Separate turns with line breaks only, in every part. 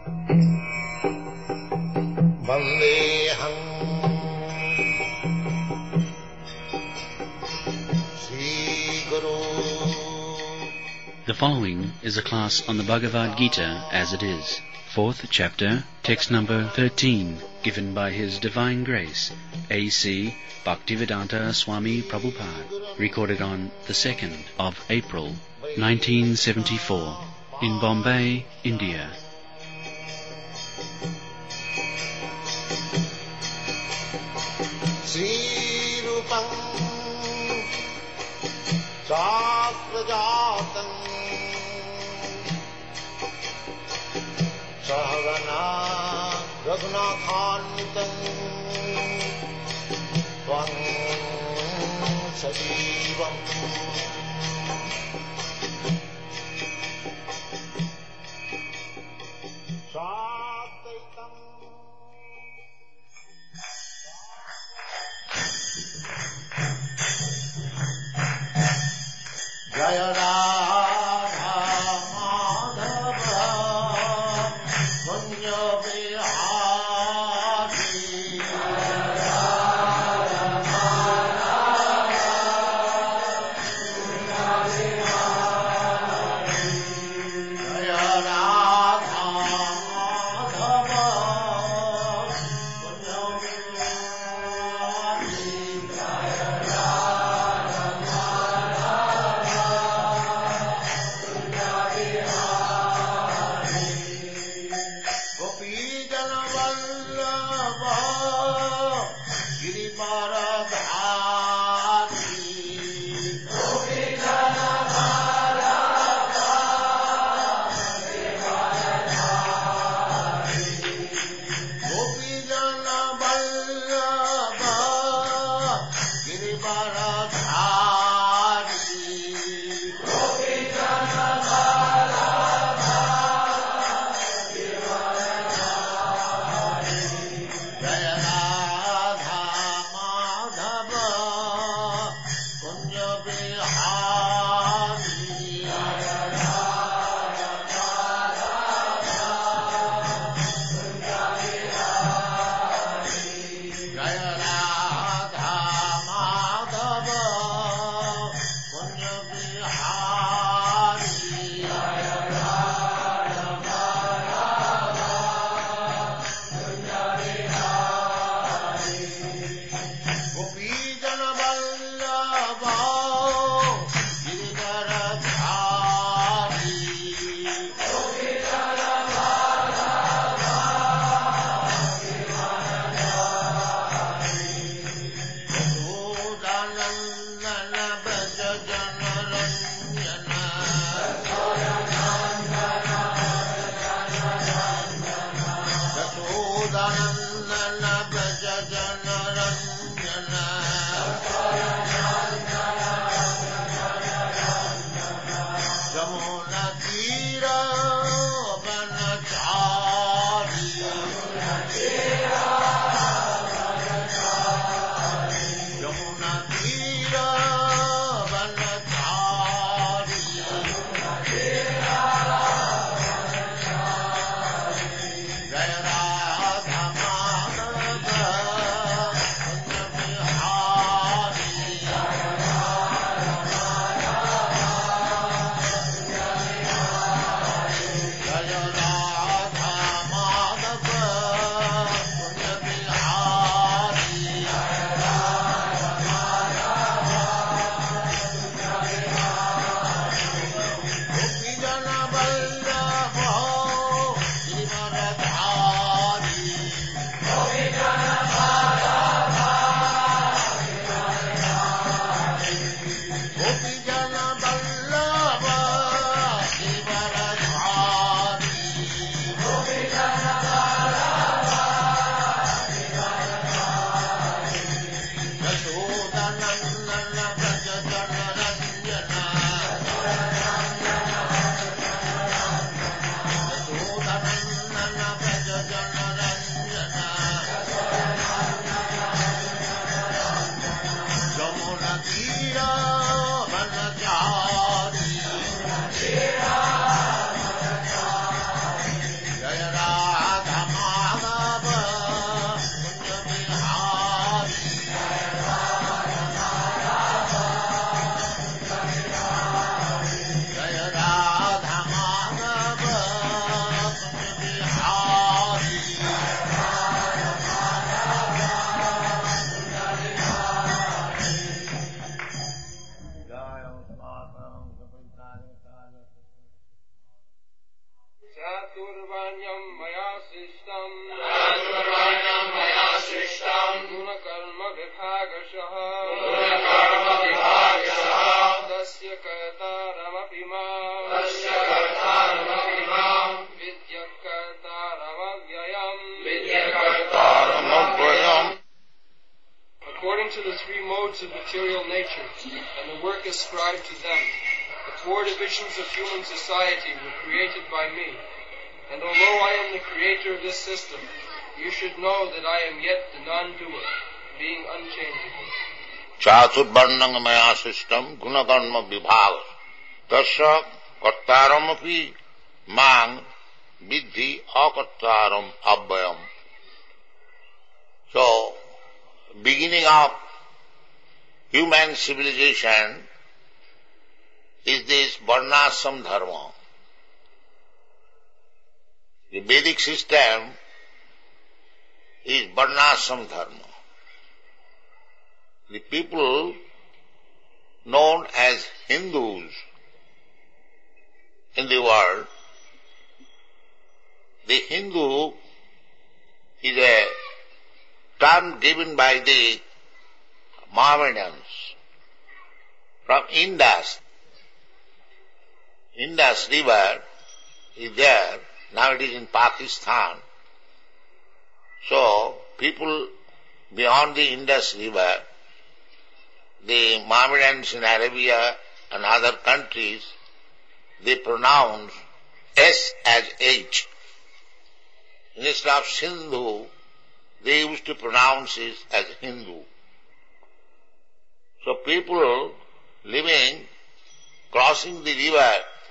Vandeham Sri Guru.
The following is a class on the Bhagavad Gita as it is, 4th chapter, text number 13, given by His Divine Grace, A.C. Bhaktivedanta Swami Prabhupada, recorded on the 2nd of April, 1974, in Bombay, India.
Sri Rupam Sakrajatam Sahagana Raghunathanvitam Tvam Sajivam Sadaitam Jaya Radha Madhava Punya Vihari Jaya Radha Madhava Punya Vihari Jaya Radha Madhava Punya Vihari Jaya Jaya
Chaturvanyam maya sishtam
Chaturvanyam maya sishtam
Gunakarma vibhagashaha
Gunakarma vibhagashaha
Tasya kartaramapi mam
Tasya kartaramapi mam
Vidyakartaramavyayam
Vidyakartaramavyayam.
According to the three modes of material nature and the work ascribed to them, the four divisions of human society were created by me. And although I am the creator of this system, you should know that I am yet the non-doer, being unchangeable.
Chaturvarnam maya sishtam gunakarma vibhagas tasya kartaramapi mang vidhi akartaram abhyam. So, beginning of human civilization is this varnashram dharma. The Vedic system is varnashram dharma. The people known as Hindus in the world, the Hindu is a term given by the Mohammedans from Indus. Indus river is there, now it is in Pakistan. So, people beyond the Indus river, the Mohammedans in Arabia and other countries, they pronounce S as H. Instead of Sindhu, they used to pronounce it as Hindu. So people living, crossing the river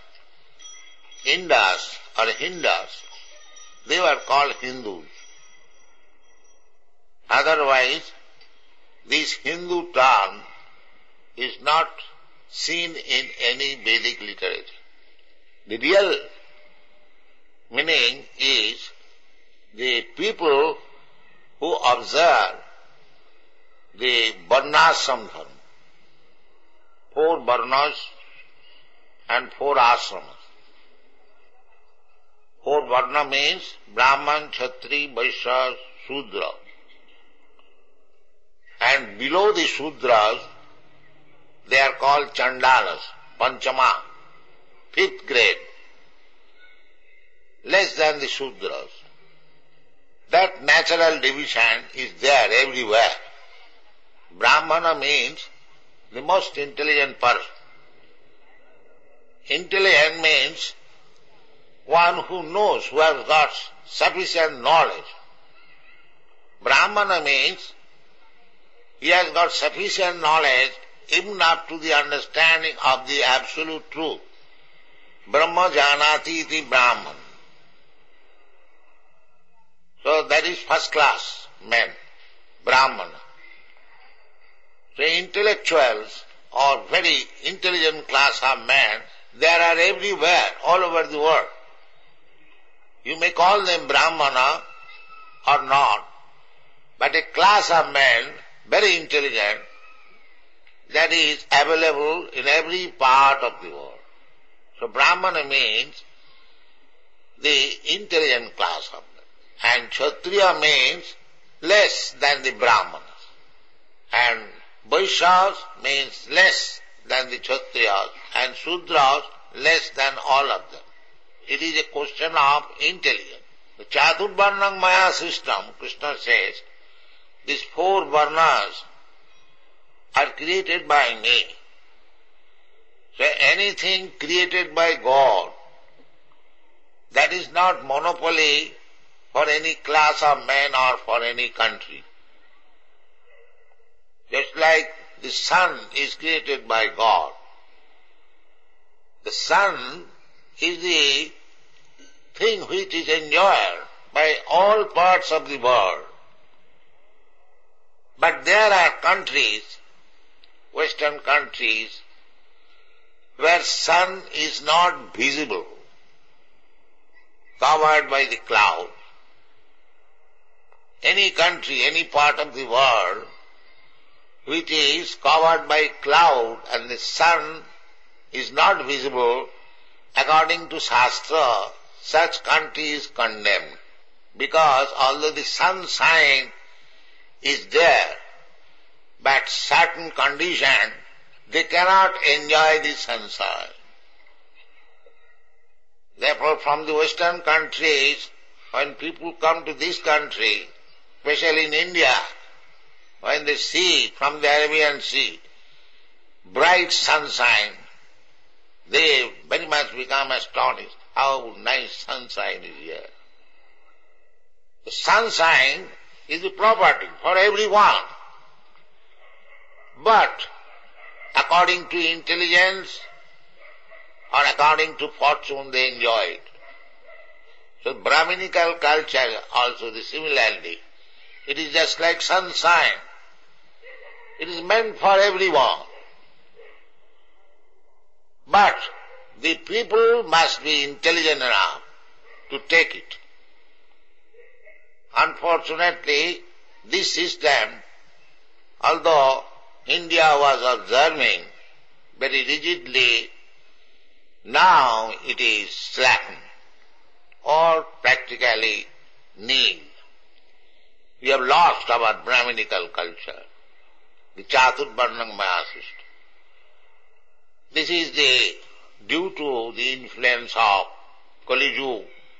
Indus or Hindus, they were called Hindus. Otherwise, this Hindu term is not seen in any Vedic literature. The real meaning is the people who observe the varnashram dharma, 4 varnas and 4 ashramas. 4 varna means Brahman, Kshatri, Vaishya, Shudra. And below the Shudras, they are called Chandalas, Panchama, 5th grade, less than the Shudras. That natural division is there everywhere. Brahmana means the most intelligent person. Intelligent means one who knows, who has got sufficient knowledge. Brahmana means he has got sufficient knowledge even up to the understanding of the absolute truth. Brahma janati iti Brahman. So that is first class men, Brahmana. So intellectuals or very intelligent class of men, they are everywhere, all over the world. You may call them Brahmana or not, but a class of men, very intelligent, that is available in every part of the world. So Brahmana means the intelligent class of men. And Kshatriya means less than the Brahmanas. And Vaishyas means less than the Kshatriyas. And Shudras less than all of them. It is a question of intelligence. The Chaturvarnam Maya system, Krishna says, these 4 varnas are created by me. So anything created by God, that is not monopoly for any class of men or for any country. Just like the sun is created by God. The sun is the thing which is enjoyed by all parts of the world. But there are countries, Western countries, where sun is not visible, covered by the cloud. Any country, any part of the world which is covered by cloud and the sun is not visible, according to Shastra, such country is condemned. Because although the sunshine is there, but certain condition, they cannot enjoy the sunshine. Therefore, from the Western countries, when people come to this country, especially in India, when they see from the Arabian Sea bright sunshine, they very much become astonished. How nice sunshine is here. The sunshine is a property for everyone. But according to intelligence or according to fortune they enjoy it. So Brahminical culture also the similarly. It is just like sunshine. It is meant for everyone. But the people must be intelligent enough to take it. Unfortunately, this system, although India was observing very rigidly, now it is slackened or practically nil. We have lost our Brahminical culture, the Chaturvarnam Maya system. This is due to the influence of Kali Yuga,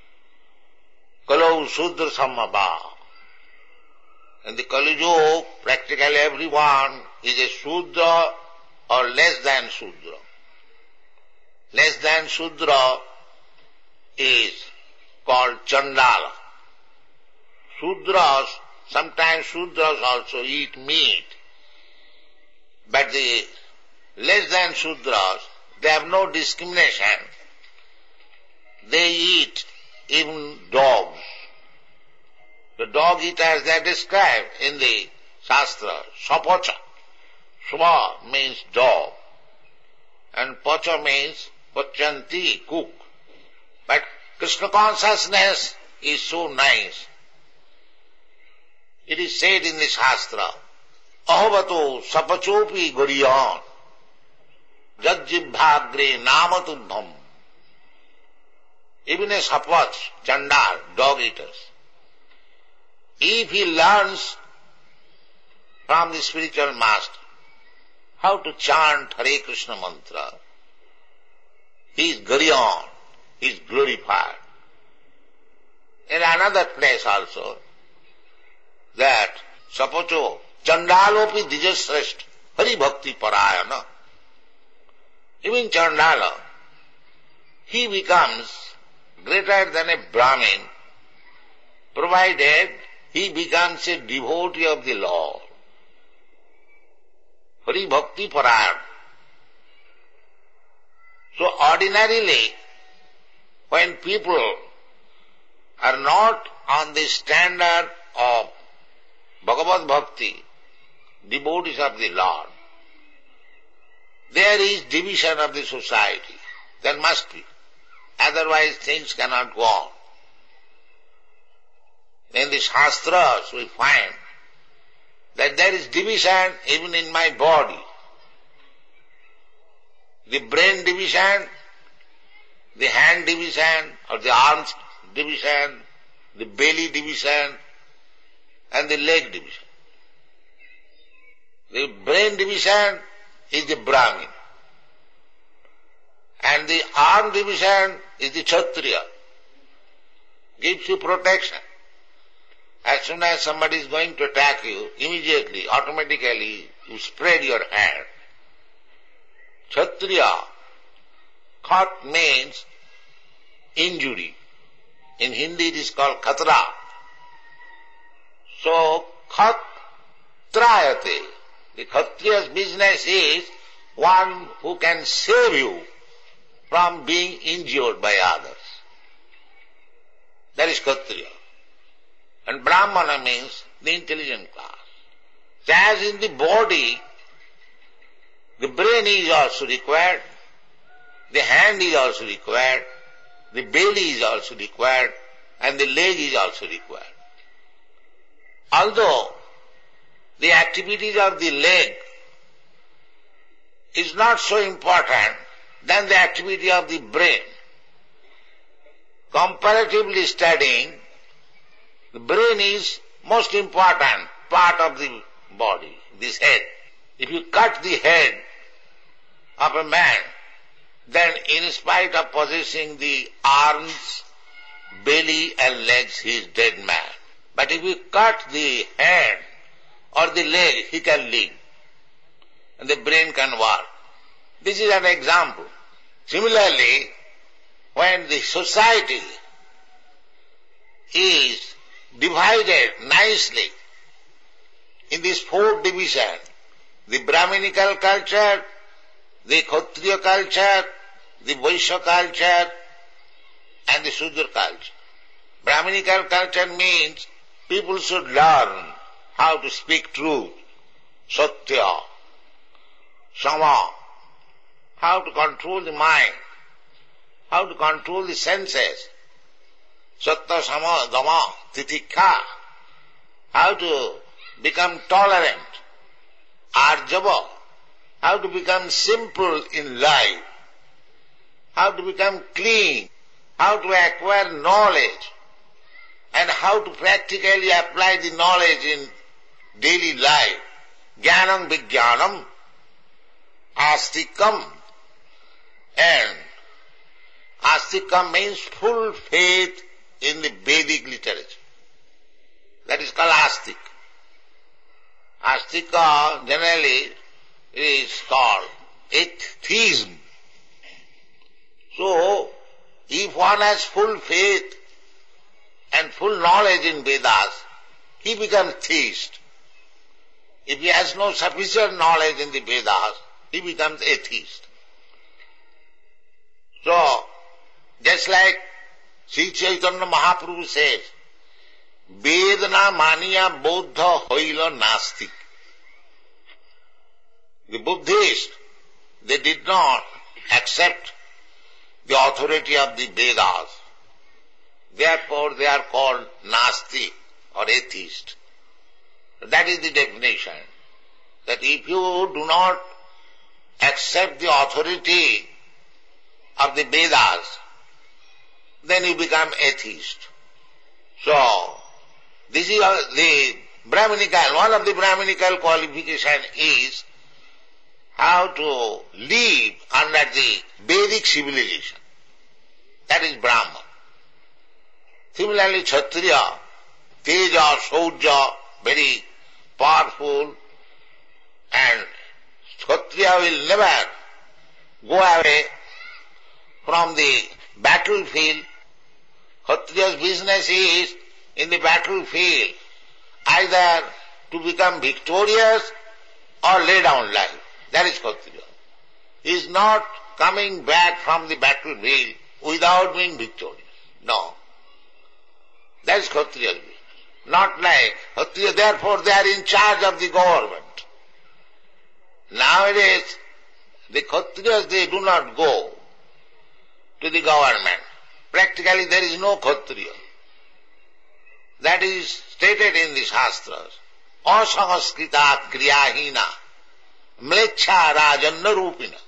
Kalau Sudra Samabha. In the Kali Yuga, practically everyone is a Sudra or less than Sudra. Less than Sudra is called Chandala. Sudras, sometimes Sudras also eat meat, but the less than Sudras, they have no discrimination. They eat even dogs. The dog eaters they are described in the Shastra, Sapacha. Sva means dog, and Pacha means Pachanti, cook. But Krishna consciousness is so nice. It is said in the Shastra, Ahavato sapachopi goriyan, jajjibhagre namatubham. Even a sapach, chandal, dog eaters, if he learns from the spiritual master how to chant Hare Krishna mantra, he is goriyan, he is glorified. In another place also, that sapacho chandalopi dijasreshta hari bhakti parayana. Even Chandala, he becomes greater than a Brahmin, provided he becomes a devotee of the Lord. Hari bhakti parayana. So ordinarily, when people are not on the standard of Bhagavad Bhakti, devotees of the Lord, there is division of the society. There must be. Otherwise things cannot go on. In the Shastras we find that there is division even in my body. The brain division, the hand division, or the arms division, the belly division, and the leg division. The brain division is the Brahmin, and the arm division is the Kshatriya. Gives you protection. As soon as somebody is going to attack you, immediately, automatically, you spread your hand. Kshatriya, khat means injury. In Hindi it is called khatra. So, khat trayate. The Kshatriya's business is one who can save you from being injured by others. That is Kshatriya. And Brahmana means the intelligent class. So as in the body, the brain is also required, the hand is also required, the belly is also required, and the leg is also required. Although the activities of the leg is not so important than the activity of the brain. comparatively studying, the brain is most important part of the body, this head. If you cut the head of a man, then in spite of possessing the arms, belly and legs, he is dead man. But if you cut the hand or the leg, he can live. And the brain can work. This is an example. Similarly, when the society is divided nicely in this fourth division, the Brahminical culture, the Kshatriya culture, the Vaishya culture, and the Shudra culture. Brahminical culture means people should learn how to speak truth, satya, sama, how to control the mind, how to control the senses, satya, sama, dama, titikha, how to become tolerant, arjava, how to become simple in life, how to become clean, how to acquire knowledge, and how to practically apply the knowledge in daily life. Jnanam vijnanam, astikam, and astikam means full faith in the Vedic literature. That is called astik. Astika generally is called atheism. So, if one has full faith and full knowledge in Vedas, he becomes theist. If he has no sufficient knowledge in the Vedas, he becomes atheist. So, just like Sri Chaitanya Mahaprabhu says, Vedana maniya bodha hoila nastik. The Buddhists, they did not accept the authority of the Vedas. Therefore they are called Nasti or atheist. That is the definition. That if you do not accept the authority of the Vedas, then you become atheist. So, this is the Brahminical, one of the Brahminical qualifications is how to live under the Vedic civilization. That is Brahman. Similarly, Kshatriya, Teja, Shaurya, very powerful, and Kshatriya will never go away from the battlefield. Kshatriya's business is in the battlefield either to become victorious or lay down life. That is Kshatriya. He is not coming back from the battlefield without being victorious. No. That is Kshatriya's business. Not like Kshatriya, therefore they are in charge of the government. Nowadays, the Kshatriyas, they do not go to the government. Practically there is no Kshatriya. That is stated in the Shastras. Asanskritat kriyahina mlecha rajanna rupina.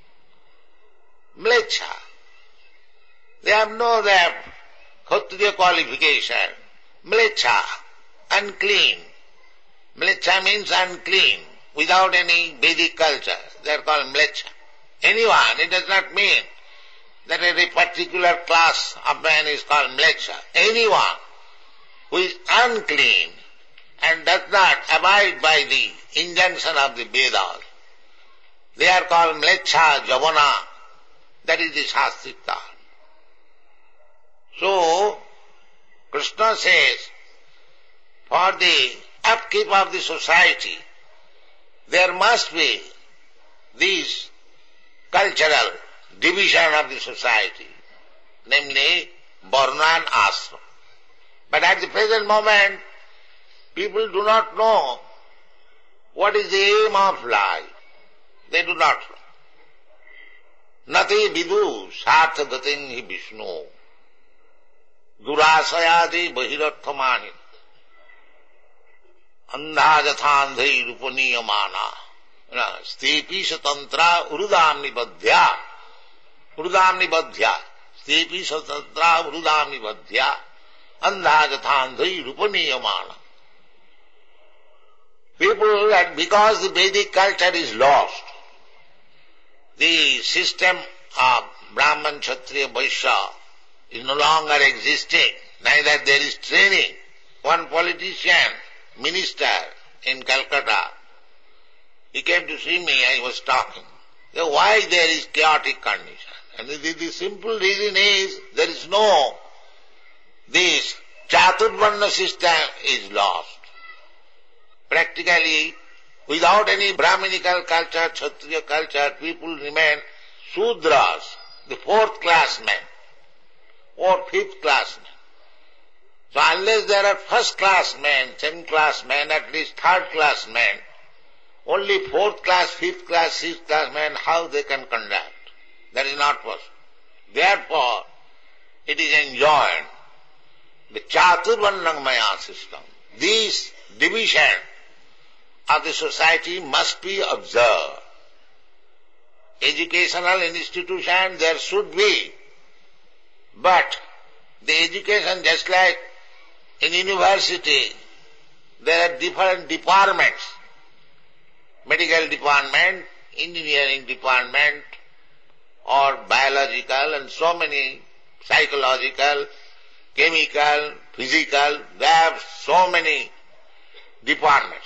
Mlecha. They have no their Kshatriya qualification. Mlecha, unclean. Mlecha means unclean, without any Vedic culture. They are called mlecha. Anyone, it does not mean that any particular class of man is called mlecha. Anyone who is unclean and does not abide by the injunction of the Vedas, they are called mlecha javana. That is the Shastrika. So, Krishna says, for the upkeep of the society, there must be this cultural division of the society, namely Varna and Ashram. But at the present moment, people do not know what is the aim of life. They do not know. Nati vidu sartha gating hi Vishnu. Durasayadi bahirarthamani. Andha jathandhai rupaniyamana. Stipi satantra urudam nibadhya. Urudam nibadhya. tepi satatra vrudami vadhya andhajathandhai rupaniyamana. People, and because the Vedic culture is lost, the system of Brahman, Kshatriya, Vaishya is no longer existing. Neither there is training. One politician, minister in Calcutta, he came to see me, I was talking. So why there is chaotic condition? And the simple reason is there is no, this Chaturvarna system is lost. Practically, without any Brahminical culture, Kshatriya culture, people remain Sudras, the fourth class men or fifth class men. So unless there are first class men, second class men, at least third class men, only fourth class, fifth class, sixth class men, how they can conduct? That is not possible. Therefore, it is enjoined. The Chaturvarnamaya system, this division of the society must be observed. Educational institution there should be, but the education, just like in university, there are different departments, medical department, engineering department, or biological, and so many, psychological, chemical, physical, there are so many departments.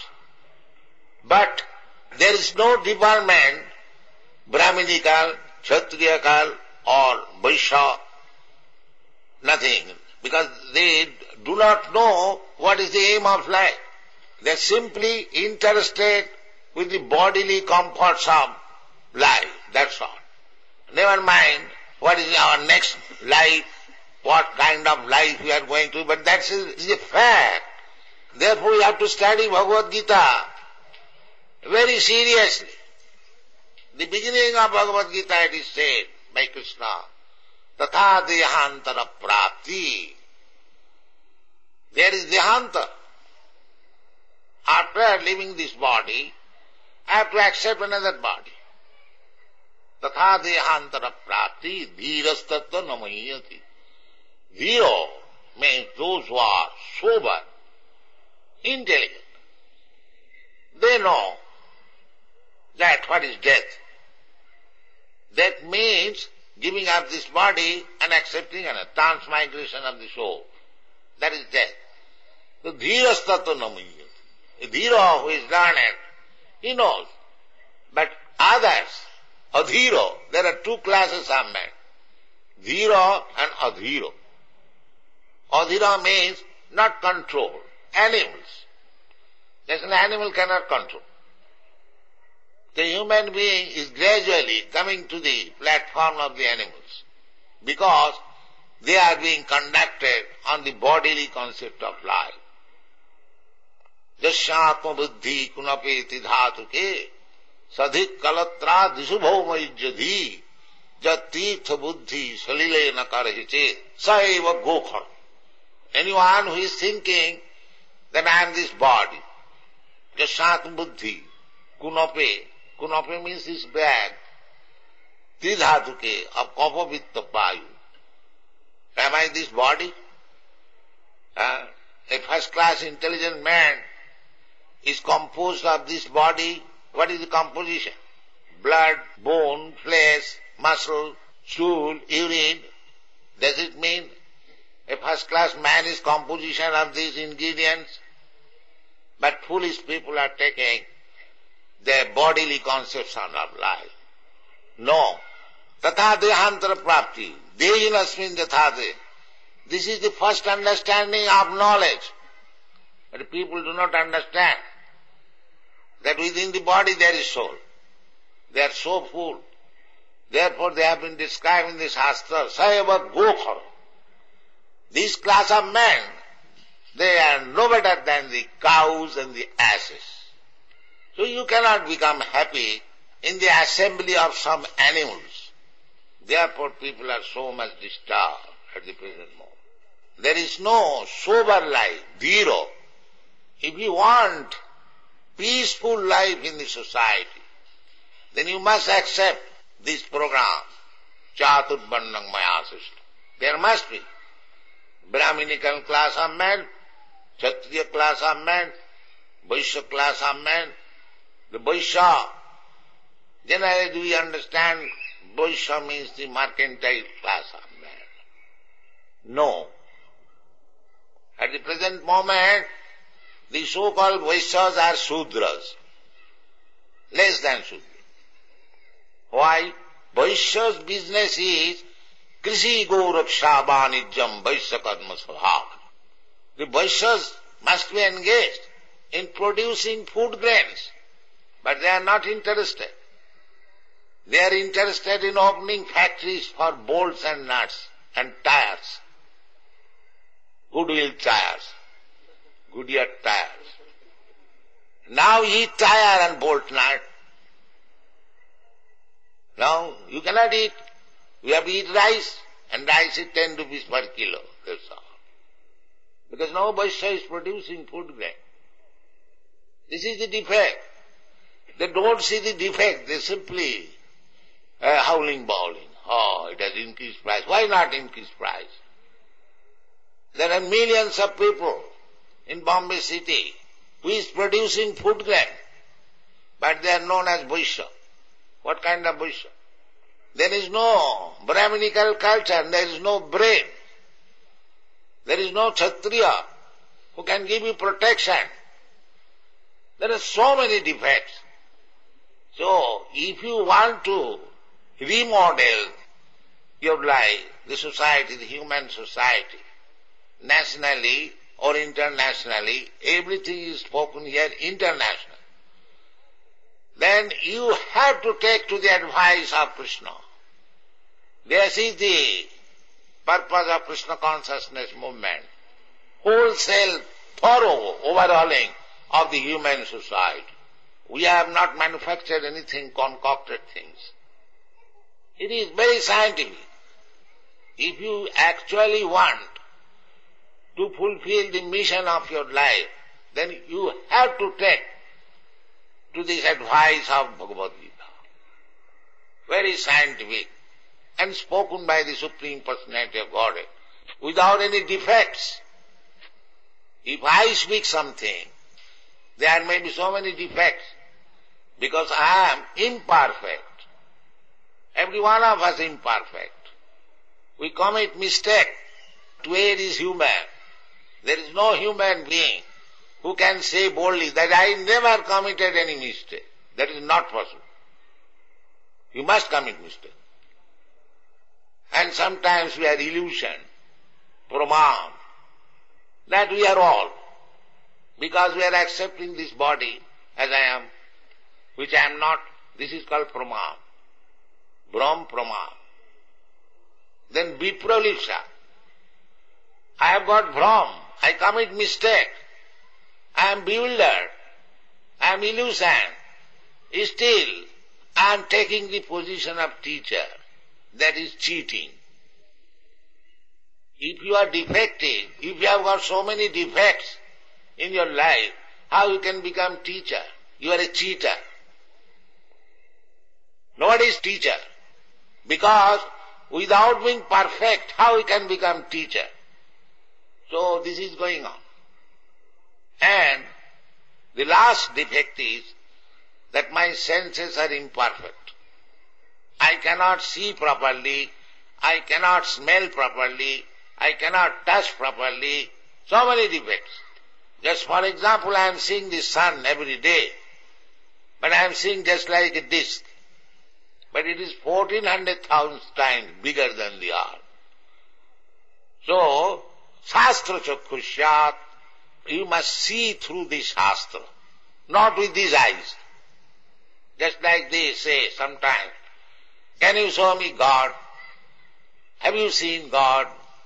But there is no department, Brahminical, Kshatriyakal, or Vaishya, nothing, because they do not know what is the aim of life. They are simply interested with the bodily comforts of life, that's all. Never mind what is our next life, what kind of life we are going to, but that is a fact. Therefore we have to study Bhagavad Gita very seriously. The beginning of Bhagavad Gita it is said by Krishna, Tatha dehantara prapti. There is dehanta. After leaving this body, I have to accept another body. Tatha dehantara prapti dhirastattva namayati. Dhiro means those who are sober, intelligent. They know that what is death. That means giving up this body and accepting a transmigration of the soul. That is death. The dhirastattva namayati. A dhiro who is learned, he knows. But others, adhiro, there are two classes of men. Dhiro and adhiro. Adhira means not control. Animals. Yes, an animal cannot control. The human being is gradually coming to the platform of the animals because they are being conducted on the bodily concept of life. Jasyatma buddhi kunapeti dhatuke sadhik kalatra disubhomajjadhi jatirtha buddhi salile nakarhiche saiva gokhar. Anyone who is thinking that I am this body, jasyatma buddhi kunape. Kunape means this bag. Tridhatuke of kapavitta payu. Am I this body? A first-class intelligent man is composed of this body. What is the composition? Blood, bone, flesh, muscle, stool, urine. Does it mean a first-class man is composition of these ingredients? But foolish people are taking their bodily conception of life. No. Tatha dehantara prapti. Dehinasmin dathade. This is the first understanding of knowledge. But people do not understand that within the body there is soul. They are so full. Therefore they have been described in the Shastra, Sayava Gokhar. This class of men, they are no better than the cows and the asses. So you cannot become happy in the assembly of some animals. Therefore people are so much disturbed at the present moment. There is no sober life, dhiro. If you want peaceful life in the society, then you must accept this program, Chaturvarnamaya system. There must be Brahminical class of men, Kshatriya class of men, Vaishya class of men. The Vaishya, generally we understand Vaishya means the mercantile class of men. No. At the present moment, the so-called Vaishyas are Shudras, less than Shudras. Why? Vaishya's business is Krishi Goraksha Vanijam Vaishya Karma Svabhav. The Vaishyas must be engaged in producing food grains, but they are not interested. They are interested in opening factories for bolts and nuts and tires. Goodwill tires, Goodyear tires. Now eat tire and bolt nut. Now you cannot eat. You have to eat rice, and rice is 10 rupees per kilo. That's all. Because no Vaishya is producing food grain. This is the defect. They don't see the defect. They simply howling, bawling. Oh, it has increased price. Why not increase price? There are millions of people in Bombay city who is producing food grain, but they are known as Vaishya. What kind of Vaishya? There is no Brahminical culture, there is no brain. There is no Kshatriya who can give you protection. There are so many defects. So, if you want to remodel your life, the society, the human society, nationally or internationally, everything is spoken here international. Then you have to take to the advice of Krishna. This is the purpose of Krishna consciousness movement. Wholesale, thorough overhauling of the human society. We have not manufactured anything, concocted things. It is very scientific. If you actually want to fulfill the mission of your life, then you have to take to this advice of Bhagavad Gita. Very scientific and spoken by the Supreme Personality of Godhead without any defects. If I speak something, there may be so many defects because I am imperfect. Every one of us is imperfect. We commit mistake. To err is human. There is no human being who can say boldly that I never committed any mistake. That is not possible. You must commit mistake. And sometimes we are illusion, pramam, that we are all. Because we are accepting this body as I am, which I am not. This is called pramam. Brahm pramam. Then vipralipsa. I have got Brahm. I commit mistake. I am bewildered. I am illusion. Still, I am taking the position of teacher. That is cheating. If you are defective, if you have got so many defects in your life, how you can become teacher? You are a cheater. Nobody is teacher. Because without being perfect, how you can become teacher? So this is going on. And the last defect is that my senses are imperfect. I cannot see properly, I cannot smell properly, I cannot touch properly, so many defects. Just for example, I am seeing the sun every day, but I am seeing just like a disc. But it is 1400,000 times bigger than the earth. So, Shastra Chakshusyat, you must see through the Shastra, not with these eyes. Just like they say sometimes, can you show me God? Have you seen God?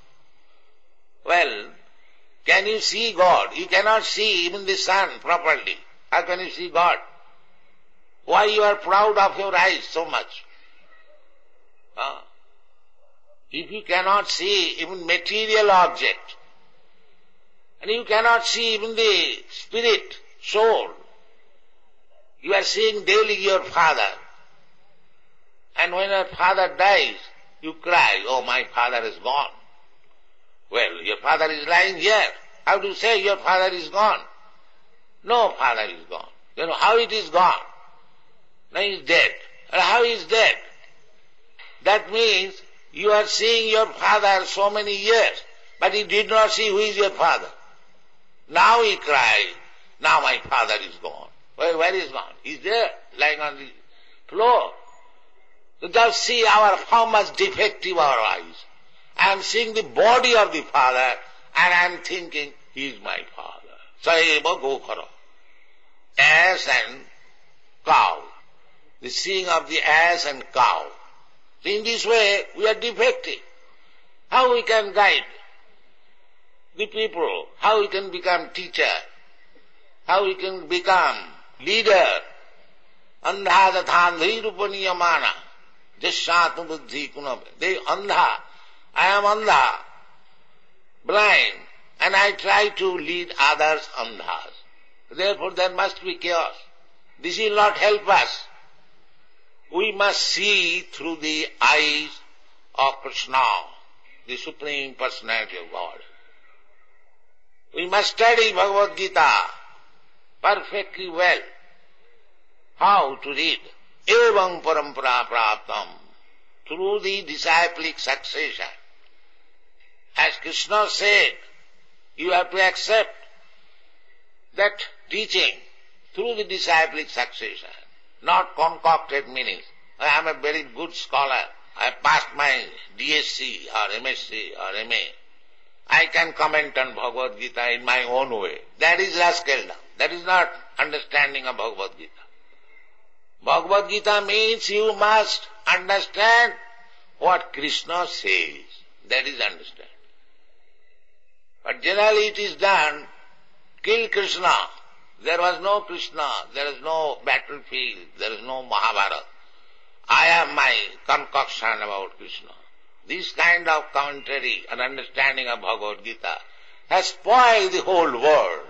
Well, can you see God? You cannot see even the sun properly. How can you see God? Why you are proud of your eyes so much? If you cannot see even material object, and you cannot see even the spirit, soul, you are seeing daily your father. And when your father dies, you cry, oh, my father is gone. father is lying here. How do you say your father is gone? No father is gone. You know how it is gone? Now he is dead. And how he is dead? That means you are seeing your father so many years, but you did not see who is your father. Now he cries, now my father is gone. Where is gone? He is there, lying on the floor. So just see how much defective our eyes. I am seeing the body of the father and I am thinking, he is my father. Saiva Gokara. Ass and cow. The seeing of the ass and cow. So in this way, we are defective. How we can guide the people? How we can become teacher? How we can become leader? Andha dathandhi rupaniyamana. Jashatma buddhi kunam. They andha. I am andha, blind, and I try to lead others andhas. Therefore there must be chaos. This will not help us. We must see through the eyes of Krishna, the Supreme Personality of God. We must study Bhagavad Gita perfectly well. How to read? Evam parampara praptam. Through the disciplic succession. As Krishna said, you have to accept that teaching through the disciplic succession, not concocted meanings. I am a very good scholar. I passed my DSc or MSc or MA. I can comment on Bhagavad Gita in my own way. That is rascaldom. That is not understanding of Bhagavad Gita. Bhagavad Gita means you must understand what Krishna says. That is understand. But generally it is done, kill Krishna. There was no Krishna, there is no battlefield, there is no Mahabharata. I have my concoction about Krishna. This kind of commentary and understanding of Bhagavad Gita has spoiled the whole world.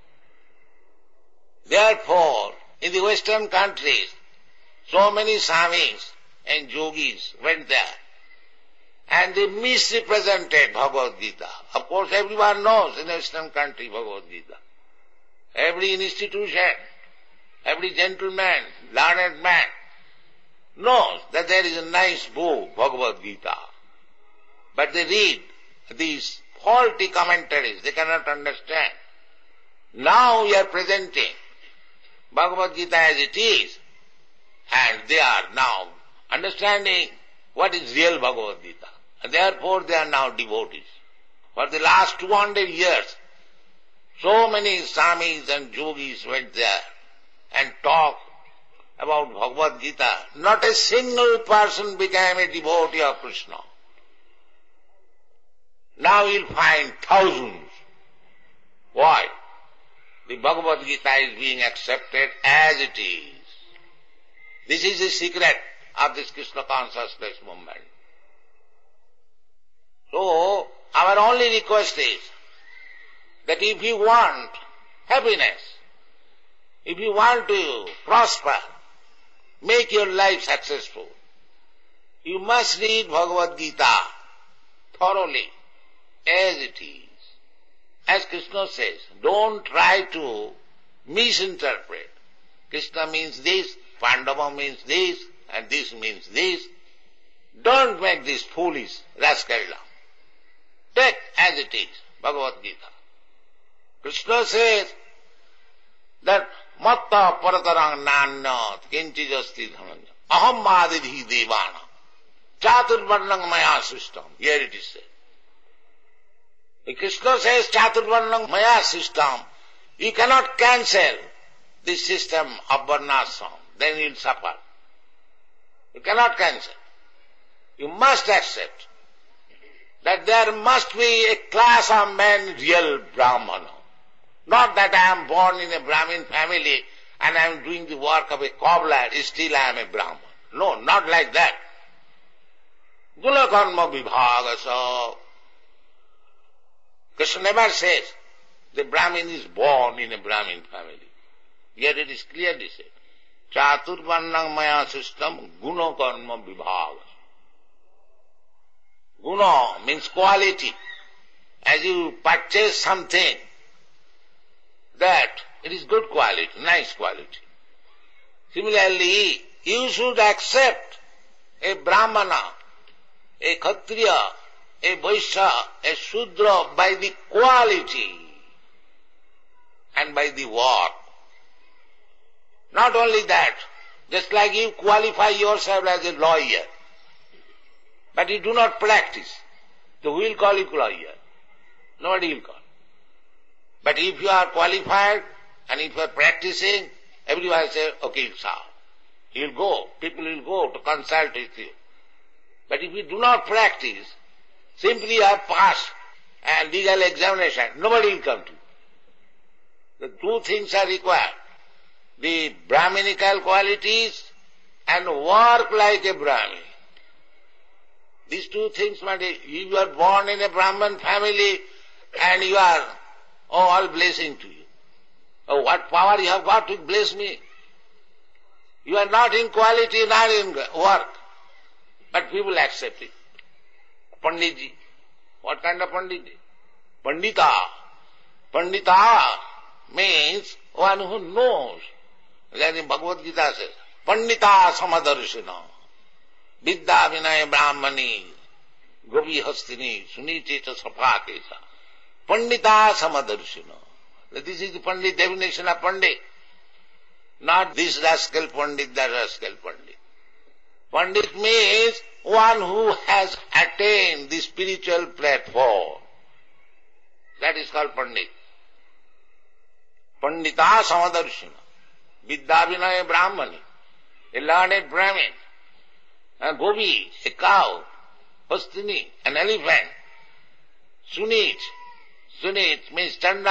Therefore, in the Western countries, so many Swamis and Yogis went there and they misrepresented Bhagavad Gita. Of course, everyone knows in a Western country Bhagavad Gita. Every institution, every gentleman, learned man knows that there is a nice book, Bhagavad Gita. But they read these faulty commentaries, they cannot understand. Now we are presenting Bhagavad Gita as it is, and they are now understanding what is real Bhagavad Gita. And therefore they are now devotees. For the last 200 years, so many Swamis and Yogis went there and talked about Bhagavad Gita. Not a single person became a devotee of Krishna. Now you'll find thousands. Why? The Bhagavad Gita is being accepted as it is. This is the secret of this Krishna consciousness movement. So, our only request is that if you want happiness, if you want to prosper, make your life successful, you must read Bhagavad Gita thoroughly as it is. As Krishna says, don't try to misinterpret. Krishna means this, Pandava means this, and this means this. Don't make this foolish rascaldom. Take as it is, Bhagavad Gita. Krishna says that matta paratarang nanyat kinchijasti dhananya aham madidhi devana chaturvarnang maya system. Here it is said. If Krishna says chaturvarnang maya system, you cannot cancel the system of varnashram, then you will suffer. You cannot cancel. You must accept that there must be a class of men, real Brahmana. Not that I am born in a Brahmin family and I am doing the work of a cobbler, still I am a Brahman. No, not like that. Guna karma vibhagasa. Krishna never says the Brahmin is born in a Brahmin family. Yet it is clearly said, Chaturvarnang maya system guna karma vibhagasa. Guna means quality as you purchase something, that it is good quality, nice quality. Similarly, you should accept a Brahmana, a Kshatriya, a Vaishya, a Shudra by the quality and by the work. Not only that, just like you qualify yourself as a lawyer, but you do not practice, so who will call you lawyer? Nobody will call. But if you are qualified and if you are practicing, everyone will say, okay, sir. You will go, people will go to consult with you. But if you do not practice, simply you have passed a legal examination, nobody will come to you. The two things are required. The Brahminical qualities and work like a Brahmin. These two things, if you are born in a Brahman family and you are all blessing to you. Oh, what power you have got to bless me? You are not in quality, not in work. But people accept it. Panditji. What kind of Panditji? Pandita. Pandita means one who knows. That in Bhagavad Gita says, Pandita samadarshina, vidya vinaya brahmani, gopi hastini, suniteta sapakesa. Pandita samadarshina. This is the Pandit definition of Pandit. Not this rascal Pandit, that rascal Pandit. Pandit means one who has attained the spiritual platform. That is called Pandit. Pandita samadarshina. Vidya vinaya brahmani. A learned Brahmin. A gopi, a cow. Hastini, an elephant. Sunit. Sunit means Chandal.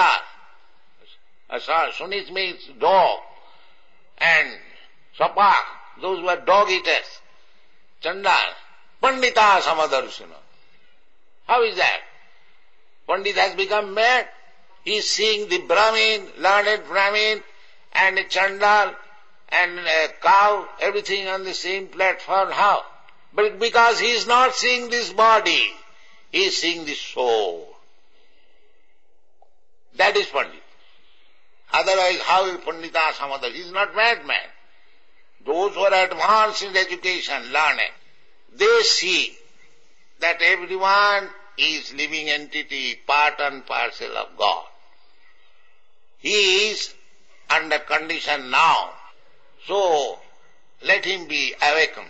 Sunit means dog. And Sapak, those who are dog eaters. Chandal. Pandita samadarshana. How is that? Pandit has become mad. He is seeing the Brahmin, learned Brahmin, and a Chandal, and a cow, everything on the same platform. How? But because he is not seeing this body, he is seeing the soul. That is Pandit. Otherwise, how is Pandita Samadhi? He is not madman. Those who are advanced in education, learning, they see that everyone is living entity, part and parcel of God. He is under condition now. So, let him be awakened.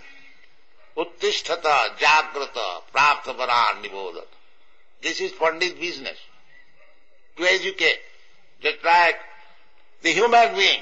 Uttishtata, jagrata, praptavaran nibodhat. This is Pandit business. To educate. Just like the human being,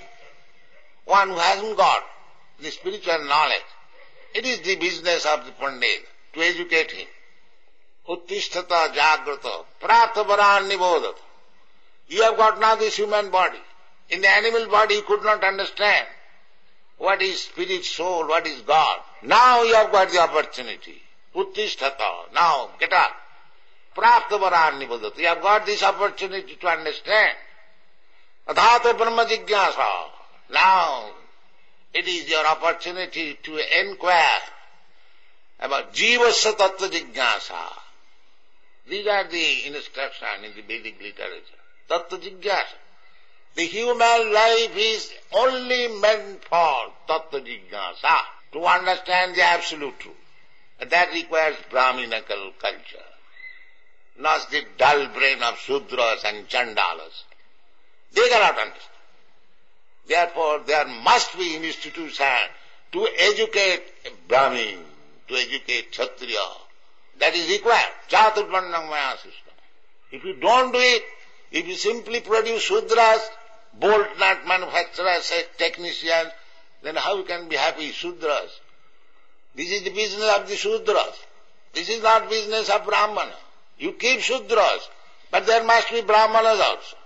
one who hasn't got the spiritual knowledge, it is the business of the Pandit to educate him. Uttishtata, jagrata, praptavaran nibodhat. You have got now this human body. In the animal body you could not understand what is spirit, soul, what is God. Now you have got the opportunity. Uttishtata, now get up. Praptavaran nibodhat. You have got this opportunity to understand. Adhata Brahma Jigyasa. Now it is your opportunity to inquire about Jivasya Tattva Jigyasa. These are the instructions in the Vedic literature. Tattva Jigyasa. The human life is only meant for Tattva Jigyasa, to understand the absolute truth. And that requires Brahminical culture, not the dull brain of Shudras and Chandalas. They cannot understand. Therefore, there must be an institution to educate Brahmin, to educate Kshatriya. That is required. Chaturvarnam Maya system. If you don't do it, if you simply produce Shudras, bolt nut manufacturers, technicians, then how you can be happy Shudras? This is the business of the Shudras. This is not business of Brahmana. You keep Shudras, but there must be Brahmanas also.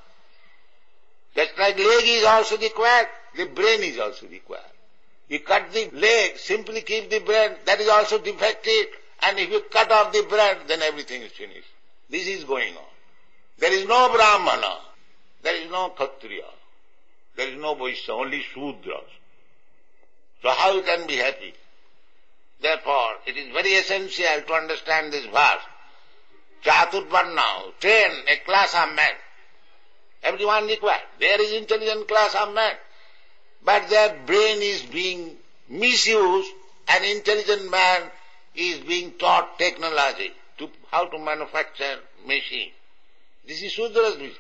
Just like leg is also required, the brain is also required. You cut the leg, simply keep the brain, that is also defective, and if you cut off the brain, then everything is finished. This is going on. There is no Brahmana, there is no Kshatriya, there is no Vaishya, only Shudras. So how you can be happy? Therefore, it is very essential to understand this verse. Chaturvarna, train a class of men. Everyone required. There is intelligent class of men. But their brain is being misused, and intelligent man is being taught technology, how to manufacture machine. This is Sudra's business.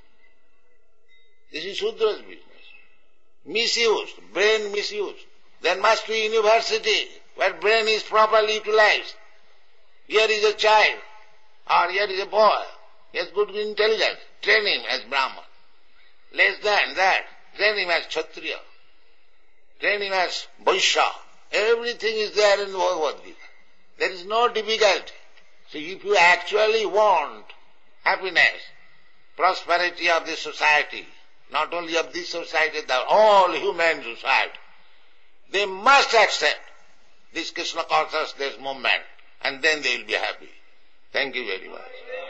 This is Sudra's business. Misused, brain misused. There must be university where brain is properly utilized. Here is a child, or here is a boy. He has good intelligence. Train him as Brahman. Less than that, train him as Kshatriya. Train him as Vaishya. Everything is there in the Bhagavad Gita. There is no difficulty. So if you actually want happiness, prosperity of this society, not only of this society, the all human society, they must accept this Krishna consciousness movement, and then they will be happy. Thank you very much.